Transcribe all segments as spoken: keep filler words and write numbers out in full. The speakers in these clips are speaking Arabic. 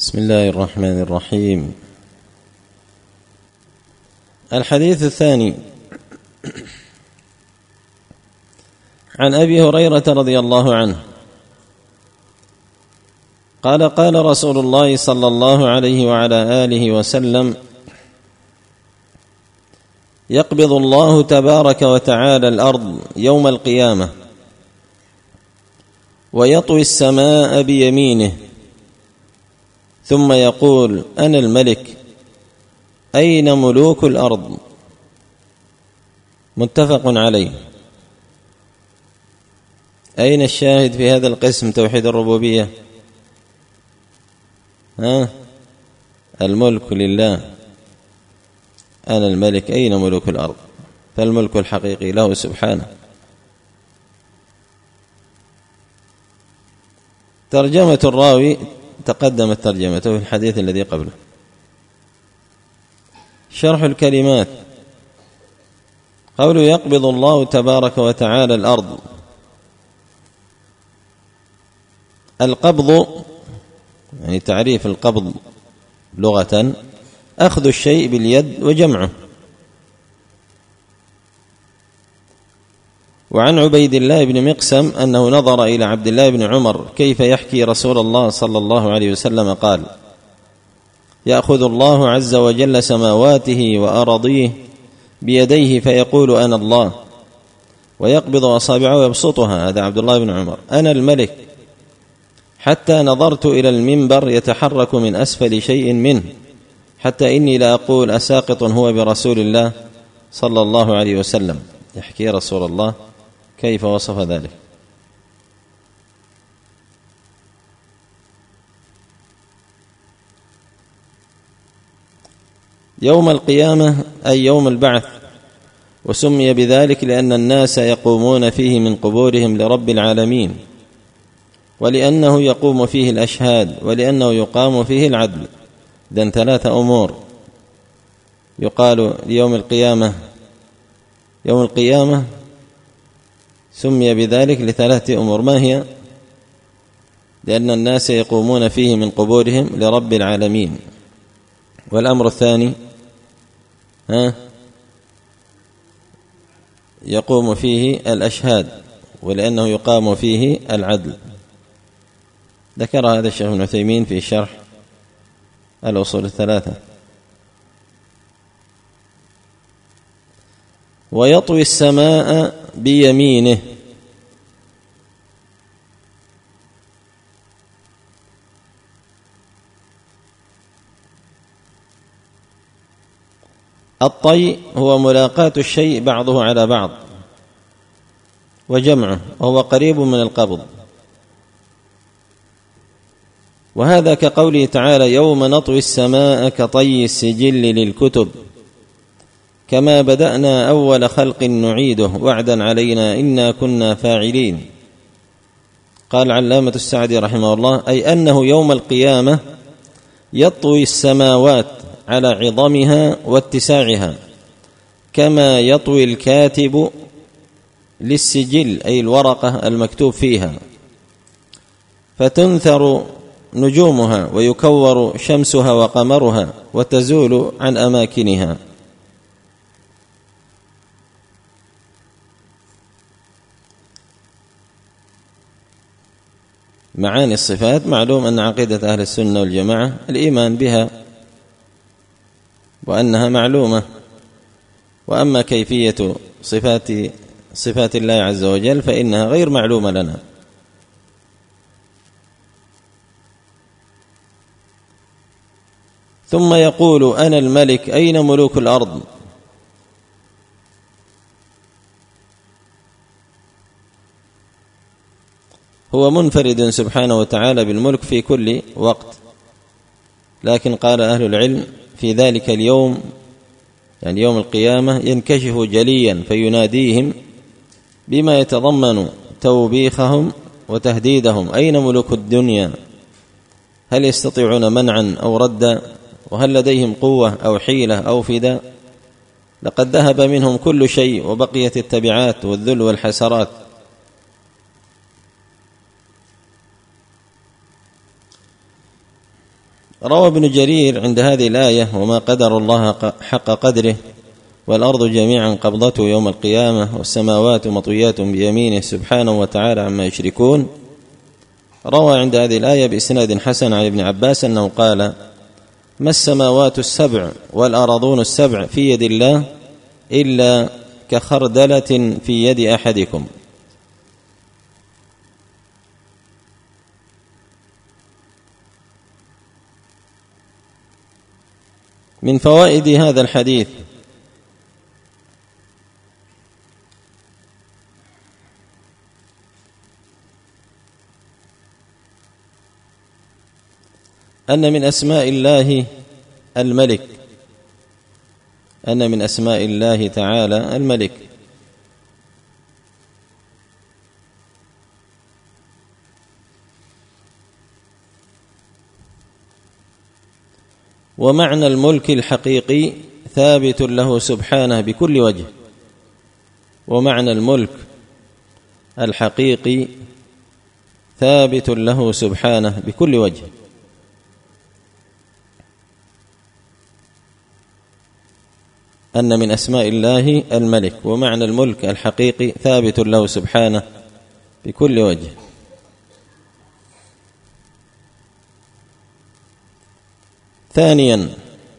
بسم الله الرحمن الرحيم. الحديث الثاني عن أبي هريرة رضي الله عنه قال قال رسول الله صلى الله عليه وعلى آله وسلم: يقبض الله تبارك وتعالى الأرض يوم القيامة ويطوي السماء بيمينه ثم يقول: أنا الملك، أين ملوك الأرض؟ متفق عليه. أين الشاهد في هذا القسم توحيد الربوبية؟ ها؟ الملك لله، أنا الملك، أين ملوك الأرض؟ فالملك الحقيقي له سبحانه. ترجمة الراوي تقدمت ترجمته في الحديث الذي قبله. شرح الكلمات: قوله يقبض الله تبارك وتعالى الأرض. القبض يعني تعريف القبض لغة أخذ الشيء باليد وجمعه. وعن عبيد الله بن مقسم أنه نظر إلى عبد الله بن عمر كيف يحكي رسول الله صلى الله عليه وسلم قال: يأخذ الله عز وجل سماواته وأراضيه بيديه فيقول: أنا الله، ويقبض أصابعه ويبسطها، هذا عبد الله بن عمر، أنا الملك، حتى نظرت إلى المنبر يتحرك من أسفل شيء منه، حتى إني لا أقول أساقط هو برسول الله صلى الله عليه وسلم. يحكي رسول الله كيف وصف ذلك. يوم القيامة أي يوم البعث، وسمي بذلك لأن الناس يقومون فيه من قبورهم لرب العالمين، ولأنه يقوم فيه الأشهاد، ولأنه يقام فيه العدل. إذن ثلاثة أمور يقال ليوم القيامة. يوم القيامة سمي بذلك لثلاثة أمور. ما هي؟ لأن الناس يقومون فيه من قبورهم لرب العالمين. والأمر الثاني ها يقوم فيه الأشهاد، ولأنه يقام فيه العدل. ذكر هذا الشيخ ابن عثيمين في شرح الأصول الثلاثة. ويطوي السماء بيمينه. الطي هو ملاقاة الشيء بعضه على بعض وجمعه، وهو قريب من القبض. وهذا كقوله تعالى: يوم نطوي السماء كطي السجل للكتب كما بدأنا أول خلق نعيده وعدا علينا إنا كنا فاعلين. قال علامة السعدي رحمه الله: أي أنه يوم القيامة يطوي السماوات على عظمها واتساعها، كما يطوي الكاتب للسجل أي الورقة المكتوب فيها، فتنثر نجومها ويكور شمسها وقمرها وتزول عن أماكنها. معاني الصفات معلوم أن عقيدة أهل السنة والجماعة الإيمان بها وأنها معلومة. وأما كيفية صفات صفات الله عز وجل فإنها غير معلومة لنا. ثم يقول: أنا الملك، أين ملوك الأرض؟ هو منفرد سبحانه وتعالى بالملك في كل وقت، لكن قال أهل العلم في ذلك اليوم يعني يوم القيامة ينكشف جليا فيناديهم بما يتضمن توبيخهم وتهديدهم: أين ملوك الدنيا؟ هل يستطيعون منعا أو ردا؟ وهل لديهم قوة أو حيلة أو فداء؟ لقد ذهب منهم كل شيء وبقيت التبعات والذل والحسرات. روى ابن جرير عند هذه الآية: وما قدر الله حق قدره والأرض جميعا قبضته يوم القيامة والسماوات مطويات بيمينه سبحانه وتعالى عما يشركون. روى عند هذه الآية بإسناد حسن عن ابن عباس أنه قال: ما السماوات السبع والأراضون السبع في يد الله إلا كخردلة في يد أحدكم. من فوائد هذا الحديث أن من أسماء الله الملك أن من أسماء الله تعالى الملك، ومعنى الملك الحقيقي ثابت له سبحانه بكل وجه، ومعنى الملك الحقيقي ثابت له سبحانه بكل وجه. أن من أسماء الله الملك، ومعنى الملك الحقيقي ثابت له سبحانه بكل وجه. ثانيا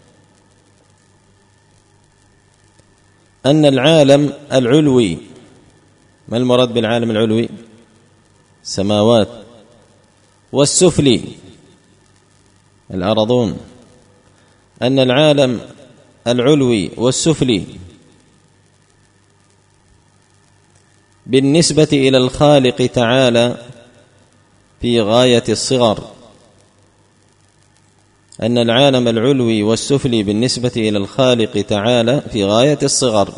أن العالم العلوي، ما المراد بالعالم العلوي؟ السماوات، والسفلي الأرضون. أن العالم العلوي والسفلي بالنسبة إلى الخالق تعالى في غاية الصغر. أن العالم العلوي والسفلي بالنسبة إلى الخالق تعالى في غاية الصغر.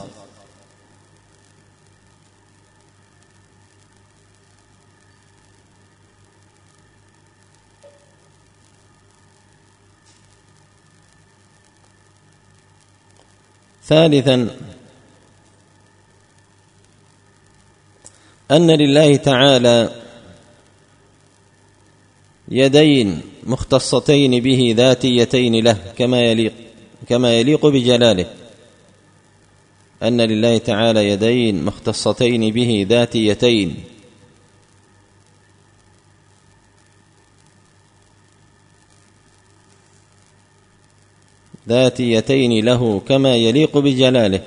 ثالثا أن لله تعالى يدين مختصتين به ذاتيتين له كما يليق كما يليق بجلاله. أن لله تعالى يدين مختصتين به ذاتيتين ذاتيتين له كما يليق بجلاله.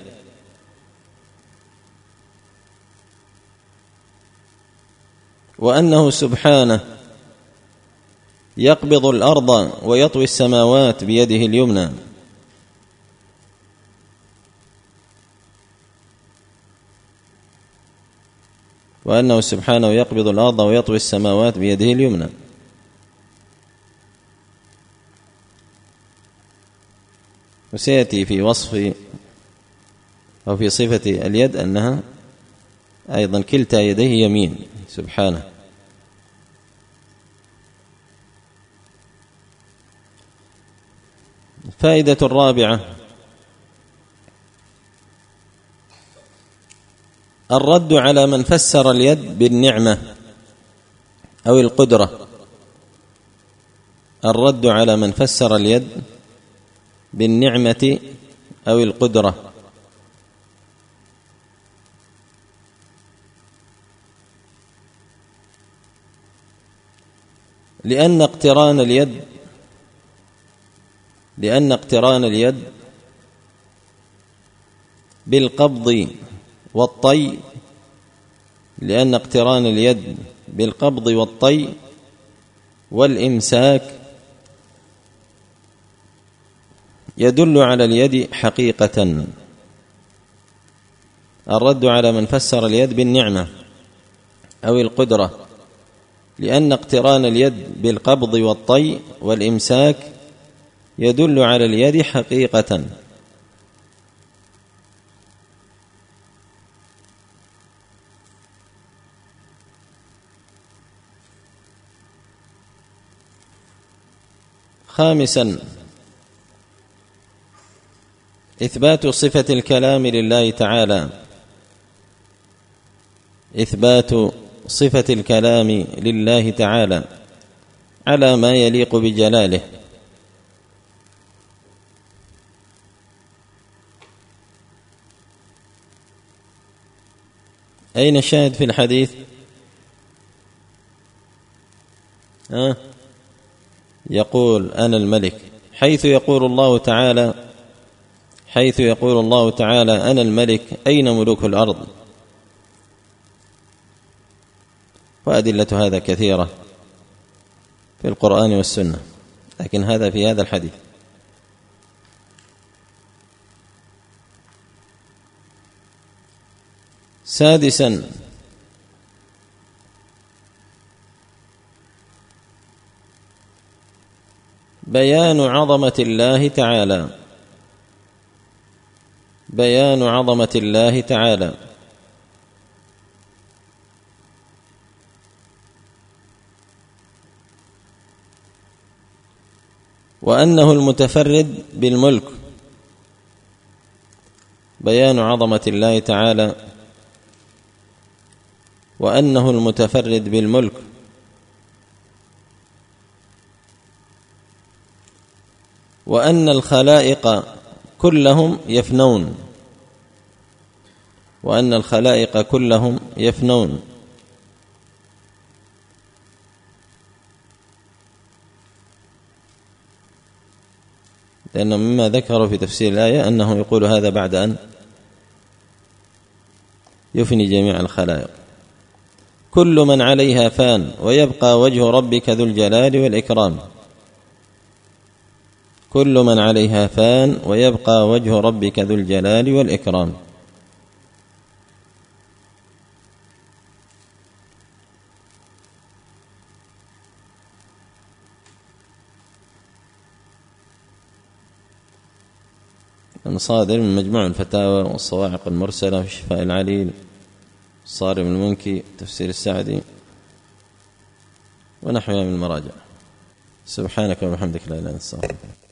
وأنه سبحانه يقبض الأرض ويطوي السماوات بيده اليمنى. وأنه سبحانه يقبض الأرض ويطوي السماوات بيده اليمنى. وسيأتي في وصف أو في صفة اليد أنها أيضا كلتا يديه يمين سبحانه. فائدة الرابعة الرد على من فسر اليد بالنعمة أو القدرة. الرد على من فسر اليد بالنعمة أو القدرة. لأن اقتران اليد لأن اقتران اليد بالقبض والطي لأن اقتران اليد بالقبض والطي والإمساك يدل على اليد حقيقة. الرد على من فسر اليد بالنعمة أو القدرة لأن اقتران اليد بالقبض والطي والإمساك يدل على اليد حقيقة. خامسا إثبات صفة الكلام لله تعالى. إثبات صفة الكلام لله تعالى على ما يليق بجلاله. أين الشاهد في الحديث؟ أه؟ يقول أنا الملك، حيث يقول الله تعالى حيث يقول الله تعالى أنا الملك أين ملوك الأرض؟ وأدلة هذا كثيرة في القرآن والسنة، لكن هذا في هذا الحديث. سادسا بيان عظمة الله تعالى بيان عظمة الله تعالى وأنه المتفرد بالملك. بيان عظمة الله تعالى وأنه المتفرد بالملك، وأن الخلائق كلهم يفنون وأن الخلائق كلهم يفنون لأنه مما ذكروا في تفسير الآية أنه يقول هذا بعد أن يفني جميع الخلائق. كل من عليها فان ويبقى وجه ربك ذو الجلال والإكرام. كل من عليها فان ويبقى وجه ربك ذو الجلال والإكرام. صادر من مجموع الفتاوى والصواعق المرسلة في الشفاء العليل، الصارم المنكي، تفسير السعدي، ونحوها من المراجع. سبحانك وبحمدك لا إله إلا أنت.